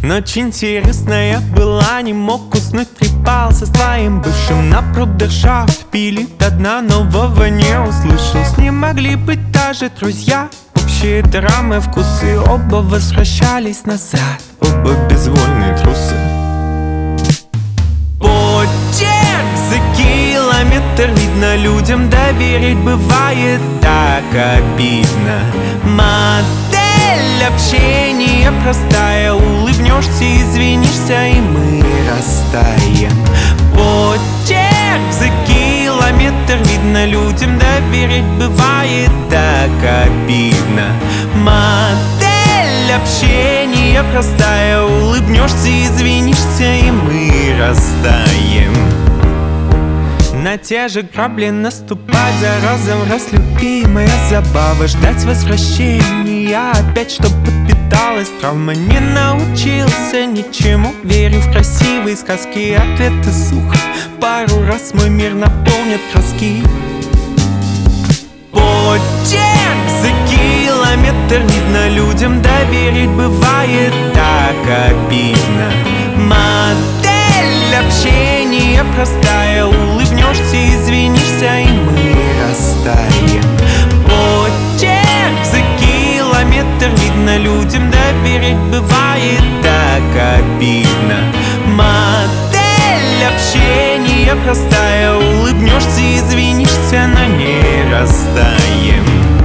Ночь интересная была, не мог уснуть, трепал со своим бывшим на брудершафт. Пили до дна, нового не услышал. С ним могли быть даже друзья, общие драмы, вкусы. Оба возвращались назад, оба безвольные трусы. Почерк за километр видно, людям доверить бывает так обидно. Модель общения простая, улыбнешься, извинишься, и мы растаем. Почерк за километр видно, людям доверить бывает так обидно. Модель общения простая, улыбнешься, извинишься, и мы растаем. На те же грабли наступать, за разом разлюбимая забава. Ждать возвращения опять, чтоб подпиталась травма. Не научился ничему, верю в красивые сказки. Ответы сухо, пару раз мой мир наполнит краски. Почерк за километр видно, людям доверить бывает так обидно. Модель общения простая, улыбнешься, извинишься, и мы растаем. Почерк за километр видно, людям доверить бывает так обидно. Модель общения простая, улыбнешься, извинишься, но не растаем.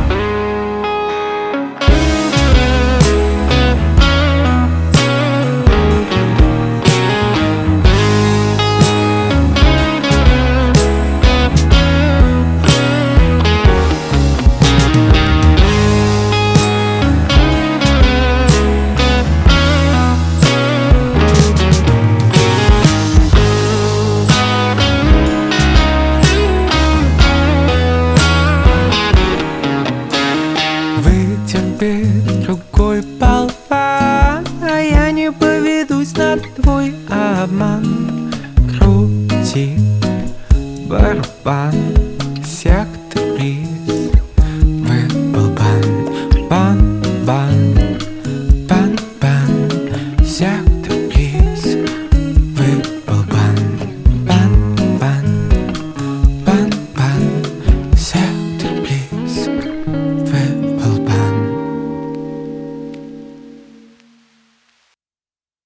Вытерпит другой болван, а я не поведусь на твой обман. Крути барабан, всяк